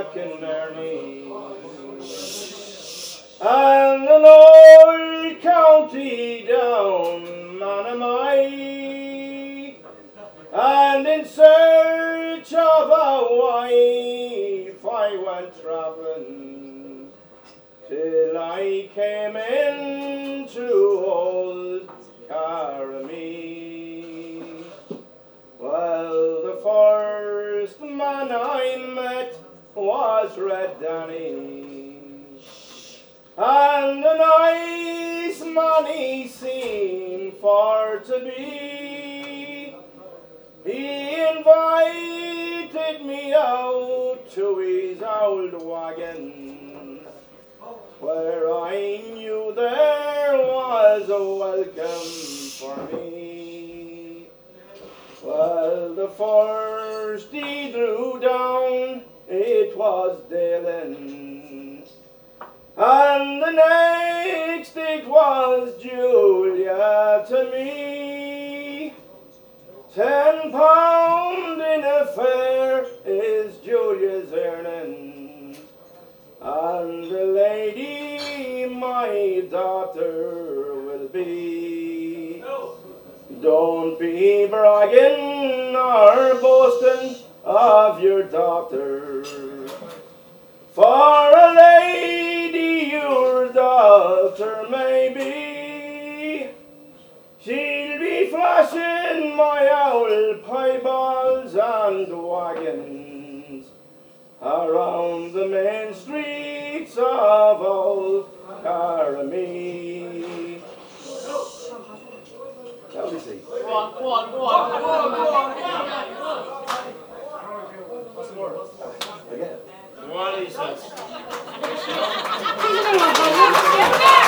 McInerney. And an old county down Manamai, and in search of a wife I went travelling till I came into old Caramie. Well, the first man I met was Red Danny, and a nice man he seemed for to be. He invited me out to his old wagon, where I knew there was a welcome for me. Well, the first he drew down, it was Dalen, and the next it was Julia to me. £10 in a fare is Julia's earning, and the lady my daughter will be. Don't be bragging or boasting of your daughter, for a lady your daughter may be. She'll be flashing my old pieballs and wagons around the main streets of old Caramie. How do you see? Go on. What's the word? Again. What he says.